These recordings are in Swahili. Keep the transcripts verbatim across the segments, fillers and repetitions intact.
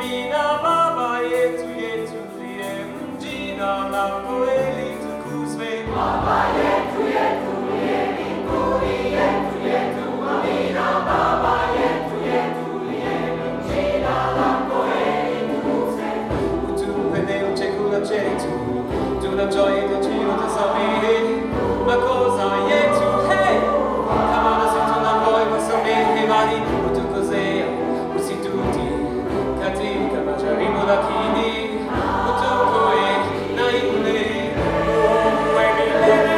Amina baba yetu yetu liye mjina lako litukuzwe. Baba yetu yetu liye mbinguni yetu yetu. Amina baba yetu yetu liye mjina lako litukuzwe. Utupe leo chakula chetu, tunachotaka tusamehe makosa yetu, hey, kama nasi tunavyowasamehe bali utukosea, usitutie katika majaribu, lakini utuokoe na yule mwovu wa milele.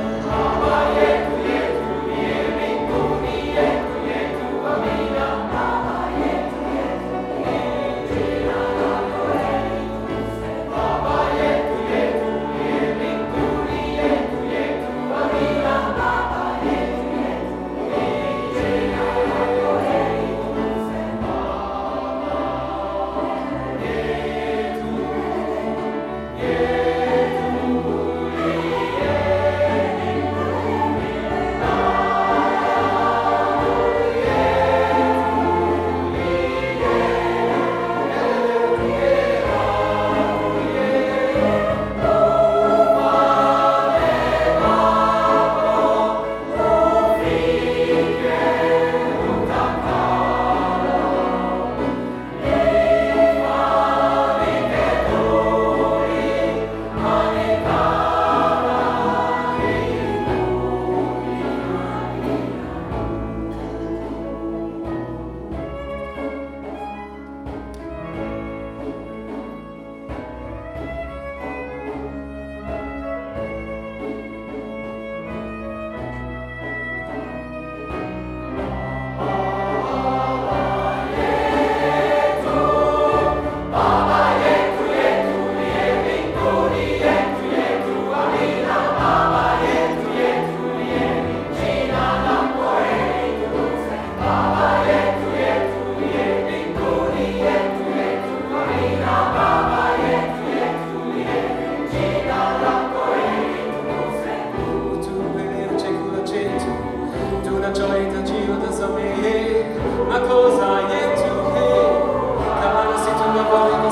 Baba yetu yetu liye mbinguni yetu yetu. Amina baba yetu yetu liye mjina lako litukuzwe. Baba yetu yetu liye mbinguni yetu yetu. Amina baba yetu yetu liye mjina lako litukuzwe.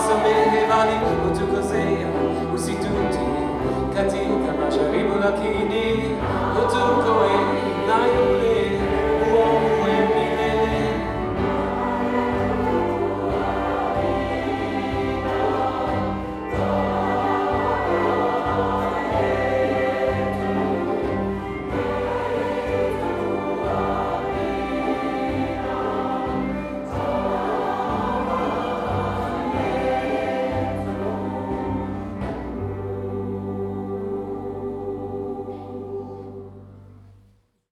Katika majaribu lakini